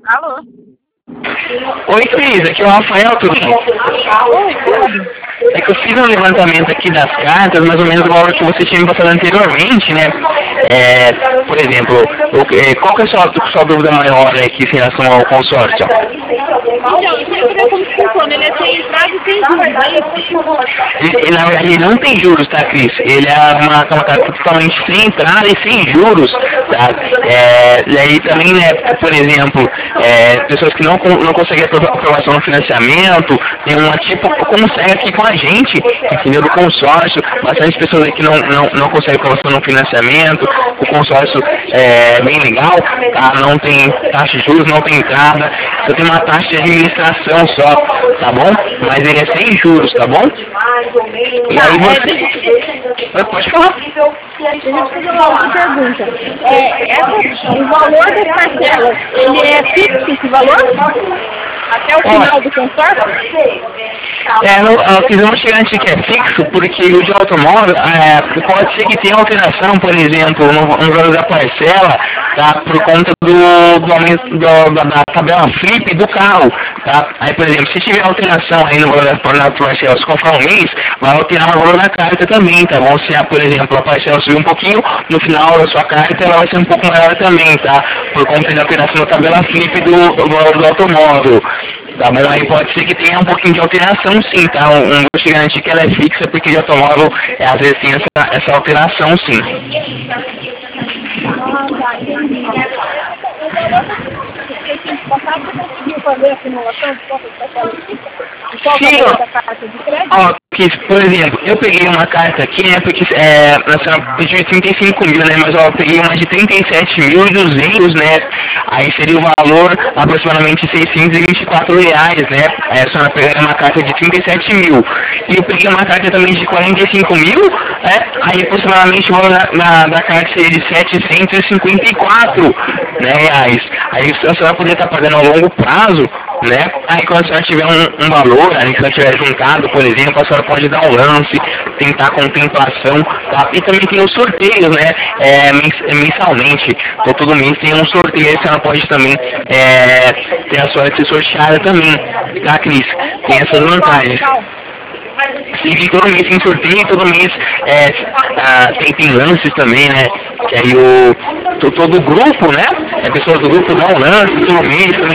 Alô? Oi, Cris, aqui é o Rafael, tudo bem? Oi, tudo? É que eu fiz um levantamento aqui das cartas, mais ou menos o valor que você tinha me passado anteriormente, né? Por exemplo, qual que é a sua dúvida maior aqui em relação ao consórcio? Então, eu queria saber como que funciona. Ele é sem entrada e sem juros, é isso? Na verdade, ele não tem juros, tá, Cris? Ele é uma carta totalmente sem entrada e sem juros, tá? E aí também, né, por exemplo, pessoas que não conseguem aprovação no financiamento, tem uma tipo, consegue aqui com a gente, entendeu? Do consórcio, bastante pessoas aqui não conseguem aprovação no financiamento, o consórcio é bem legal, tá? Não tem taxa de juros, não tem entrada, só tem uma taxa de administração só, tá bom? Mas ele é sem juros, tá bom? E aí você... Pode falar. Deixa eu fazer uma pergunta. O valor das parcelas, ele é fixo esse valor? Até o final do consórcio? Nós vamos chegar antes que é fixo, porque o de automóvel pode ser que tenha alteração, por exemplo, no valor da parcela, tá? Por conta do aumento da tabela flip do carro, tá? Aí, por exemplo, se tiver alteração aí no valor da parcela, se conforme um mês, vai alterar o valor da carta também, tá bom? Se, por exemplo, a parcela subir um pouquinho, no final da sua carta ela vai ser um pouco maior também, tá? Por conta da alteração da tabela flip do valor do automóvel. Tá bom? Aí pode ser que tenha um pouquinho de alteração sim, tá? Não vou te garantir que ela é fixa, porque de automóvel às vezes tem essa alteração sim. Fazer a simulação de qual Sim, da carta de crédito? ó, por exemplo, eu peguei uma carta aqui, né, porque a senhora pediu 35 mil, né, mas ó, eu peguei uma de 37.200, né, aí seria o valor aproximadamente R$ 624, né, aí a senhora pegaria uma carta de 37 mil, e eu peguei uma carta também de 45 mil, aí aproximadamente o valor da carta seria de 754, né, reais, aí a senhora poderia estar pagando a longo prazo, né, aí quando a senhora tiver um valor, aí se ela tiver juntado, por exemplo, a senhora pode dar um lance, tentar contemplação, tá? E também tem os sorteios, né, mensalmente, então todo mês tem um sorteio, aí a senhora pode também ter a sorte de ser sorteada também, tá, Cris? Tem essas vantagens. Sim, todo mês tem sorteio, todo mês tem lances também, né? Que aí todo o grupo, né? Pessoas do grupo dão um lance todo mês,